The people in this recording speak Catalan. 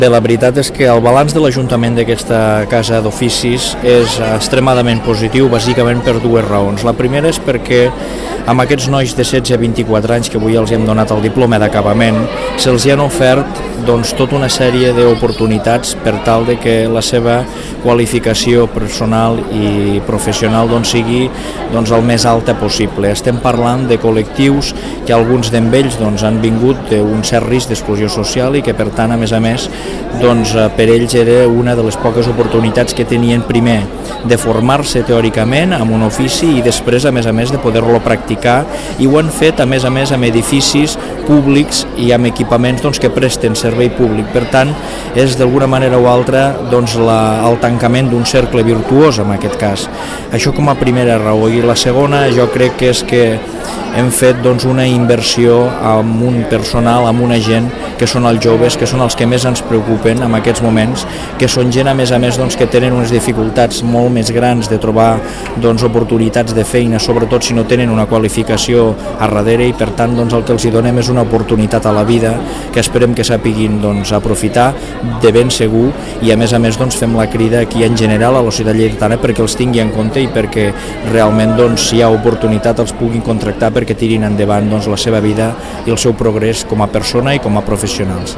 Bé, la veritat és que el balanç de l'Ajuntament d'aquesta casa d'oficis és extremadament positiu, bàsicament per dues raons. La primera és perquè amb aquests nois de 16 a 24 anys que avui els hem donat el diploma d'acabament, se'ls han ofert tota una sèrie d'oportunitats per tal de que la seva qualificació personal i professional sigui el més alta possible. Estem parlant de col·lectius que alguns d'ells han vingut d'un cert risc d'exclusió social i que per tant, a més, per ells era una de les poques oportunitats que tenien primer de formar-se teòricament en un ofici i després, a més, de poder-lo practicar, i ho han fet, a més, amb edificis públics i amb equipaments que presten servei públic. Per tant, és d'alguna manera o altra el tancament d'un cercle virtuós en aquest cas. Això com a primera raó. I la segona jo crec que és que hem fet una inversió amb un personal, amb una gent que són els joves, que són els que més ens preocupen en aquests moments, que són gent a més que tenen unes dificultats molt més grans de trobar oportunitats de feina, sobretot si no tenen una qualificació a darrere, i per tant el que els donem és una oportunitat a la vida que esperem que sapiguin aprofitar de ben segur, i a més fem la crida aquí en general a la societat lleidatana perquè els tingui en compte i perquè realment si hi ha oportunitat els puguin contractar perquè tirin endavant la seva vida i el seu progrés com a persona i com a professionals.